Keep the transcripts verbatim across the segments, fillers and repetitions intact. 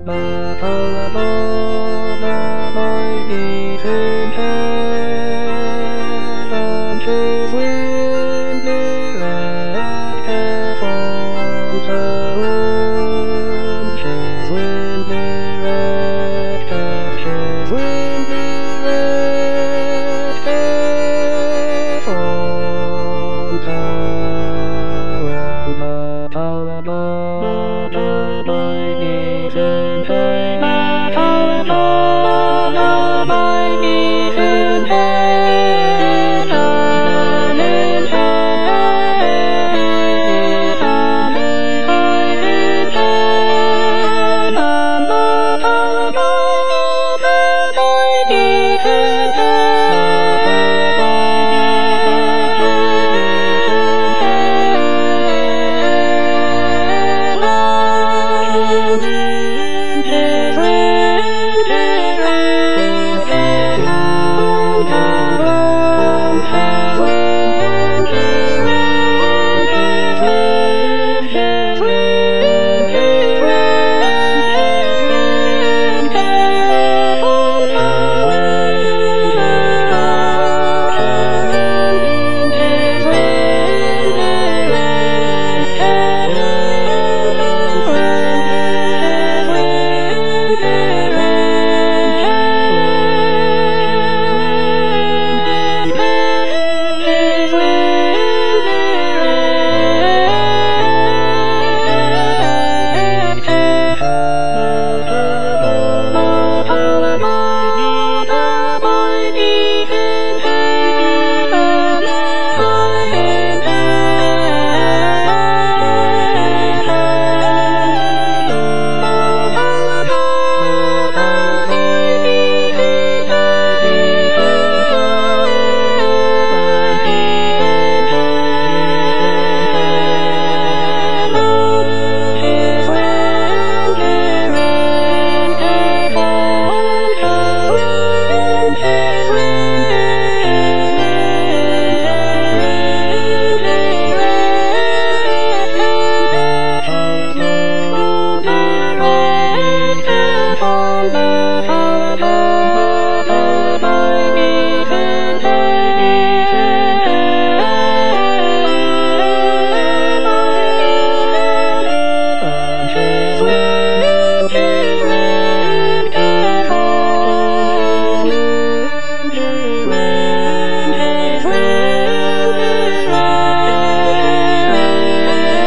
La la la la la my knees in hell unto windy red castles alone. She's windy red castles, windy red castles around. La la la la my knees in hell.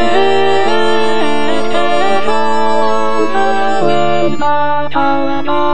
La la la